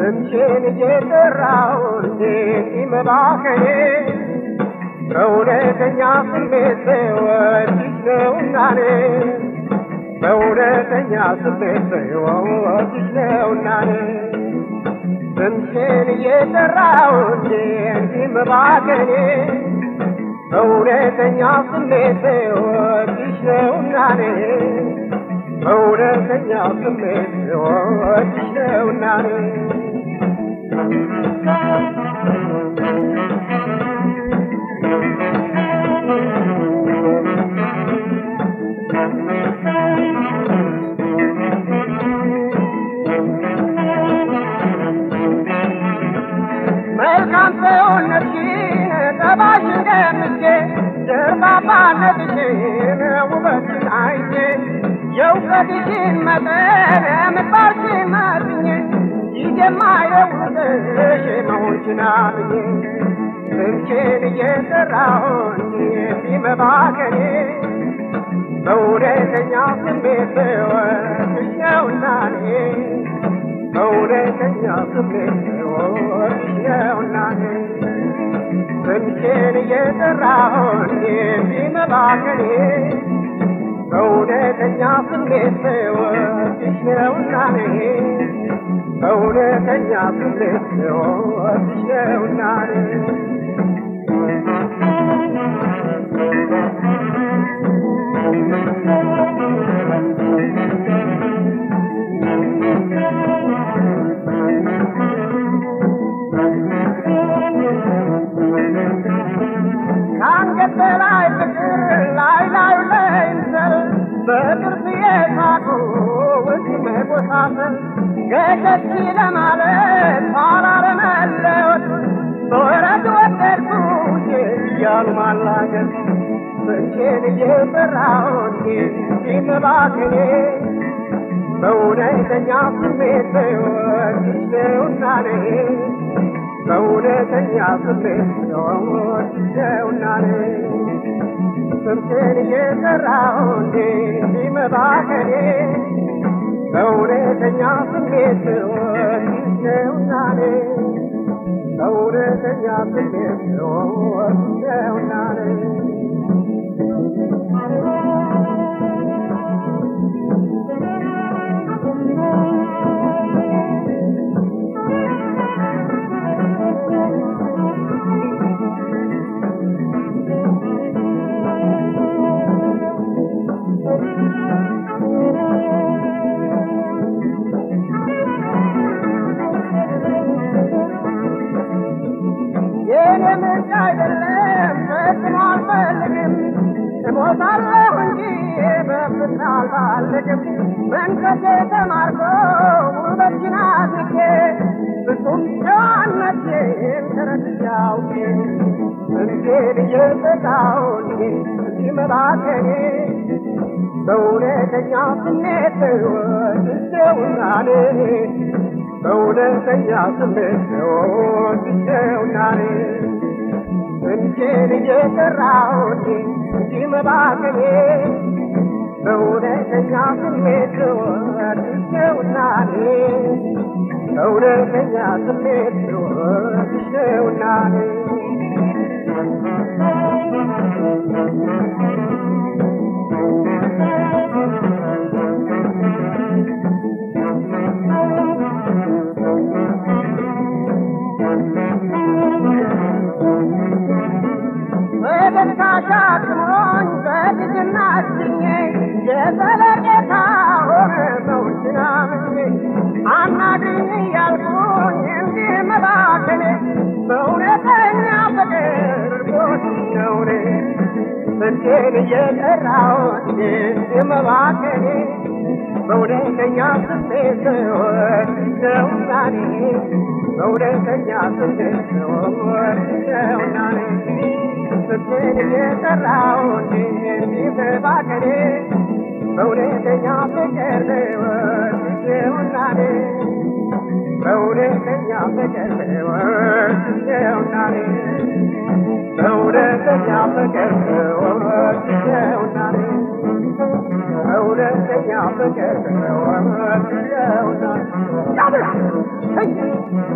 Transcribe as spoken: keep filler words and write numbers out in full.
ስምሽን እየጠራሁ ሲመባከኔ በእውነተኛ ስሜት ወድሽ ነውና እኔ በእውነተኛ ስሜት ወድሽ ነውና እኔ ስምሽን እየጠራሁ ሲመባከኔ በእውነተኛ ስሜት ወድሽ ነውና እኔ በእውነተኛ ስሜት ወድሽ ነውና እኔ መልካም ሰውነትሽን ጠባይሽን ገምቼ ደርባባነትሽን ውበትሽን አይቼ የእውቀትሽን መጠን ምግባርሽን መዝኜ የማየውልሽ መሆንሽን አምኜ ስምሽን እየጠራሁኝ ሲመባከኔ በእውነተኛ ስሜት ወድሽ ነውና እኔ በእውነተኛ ስሜት ወድሽ ነውና እኔ ስምሽን እየጠራሁኝ ሲመባከኔ በእውነተኛ ስሜት ወድሽ ነውና እኔ በእውነተኛ ስሜት ወድሽ ነውና እኔ ከአንገት በላይ ፍቅር ላይ ላዩ ላይ ምሰል በቅርብ የሳቁ ውስጥ መጎሳሰል ገሸት ለማለት ኋላ ለመለወጥ በወረት ወደድኩሽ እያሉ ማላገጥ ስምሽን እየጠራሁኝ ሲመባከኔ በእውነተኛ ስሜት ወድሽ ነውና እኔ በእውነተኛ ስሜት ወድሽ ነውና እኔ ስምሽን እየጠራሁኝ ሲመባከኔ በእውነተኛ ስሜት ወድሽ ነውና እኔ በእውነተኛ ስሜት ወድሽ ነውና እኔ የኔ ምርጫ አይደለም ፈጽሞ አልፈልግም እሞታለሁ እንጂ በፍቅር አልፈልግም መንፈሴ ተማርኮ ውበትሽን አድንቄ ፍጹም ጨዋነትሽን ተረድቼ አውቄ ስምሽን እየጠራሁኝ ሲመባከኔ በእውነተኛ ስሜት ወድሽ ነውና እኔ በእውነተኛ ስሜት ወድሽ ነውና እኔ ስምሽን እየጠራሁኝ ሲመባከኔ በእውነተኛ ስሜት ወድሽ ነውና እኔ በእውነተኛ ስሜት ወድሽ ነውና እኔ በደስታሻትሞኝ በልጅና አስኜ የዘለቄታ ሆነ ሰዎችን አምኜ አናግሪኝ እያልኩኝ እንዲህ መባከኔ በእውነተኛ ፍቅር ወድሽ ነው እኔ ስምሽን እየጠራሁኝ ሲመባከኔ በእውነተኛ ስሜት ወድሽ ነውና እኔ በእውነተኛ ስሜት ወድሽ ነውና እኔ ስምሽን እየጠራሁኝ ሲመባከኔ በእውነተኛ ፍቅር ወድሽ ነውና እኔ በእውነተኛ ፍቅር ወድሽ ነውና እኔ በእውነተኛ ፍቅር ወድሽ ነውና እኔ በእውነተኛ ፍቅር ወድሽ ነውና እኔ